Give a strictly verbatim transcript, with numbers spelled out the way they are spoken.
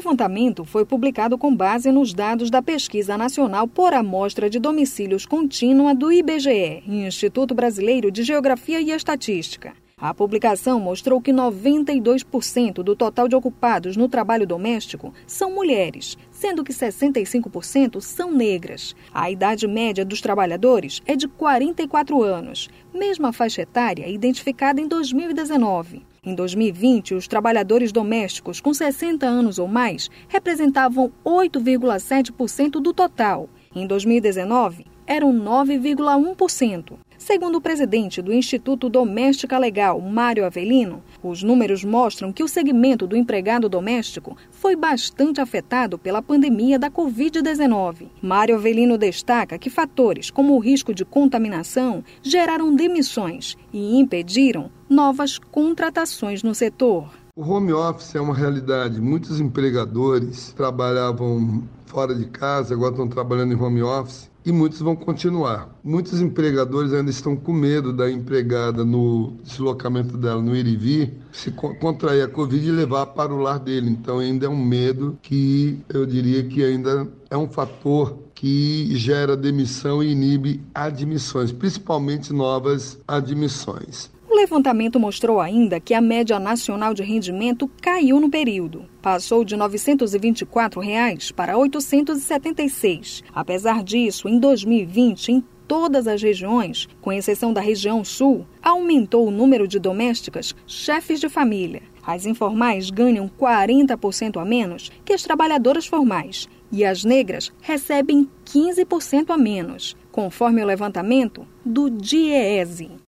levantamento foi publicado com base nos dados da Pesquisa Nacional por Amostra de Domicílios Contínua do I B G E, Instituto Brasileiro de Geografia e Estatística. A publicação mostrou que noventa e dois por cento do total de ocupados no trabalho doméstico são mulheres, sendo que sessenta e cinco por cento são negras. A idade média dos trabalhadores é de quarenta e quatro anos, mesma faixa etária identificada em dois mil e dezenove. Em dois mil e vinte, os trabalhadores domésticos com sessenta anos ou mais representavam oito vírgula sete por cento do total. Em dois mil e dezenove, eram nove vírgula um por cento. Segundo o presidente do Instituto Doméstica Legal, Mário Avelino, os números mostram que o segmento do empregado doméstico foi bastante afetado pela pandemia da covid dezenove. Mário Avelino destaca que fatores como o risco de contaminação geraram demissões e impediram novas contratações no setor. O home office é uma realidade. Muitos empregadores trabalhavam fora de casa, agora estão trabalhando em home office. E muitos vão continuar. Muitos empregadores ainda estão com medo da empregada no deslocamento dela, no ir e vir, se contrair a Covid e levar para o lar dele. Então ainda é um medo que eu diria que ainda é um fator que gera demissão e inibe admissões, principalmente novas admissões. O levantamento mostrou ainda que a média nacional de rendimento caiu no período. Passou de novecentos e vinte e quatro reais para oitocentos e setenta e seis. Apesar disso, em dois mil e vinte, em todas as regiões, com exceção da região sul, aumentou o número de domésticas chefes de família. As informais ganham quarenta por cento a menos que as trabalhadoras formais e as negras recebem quinze por cento a menos, conforme o levantamento do DIEESE.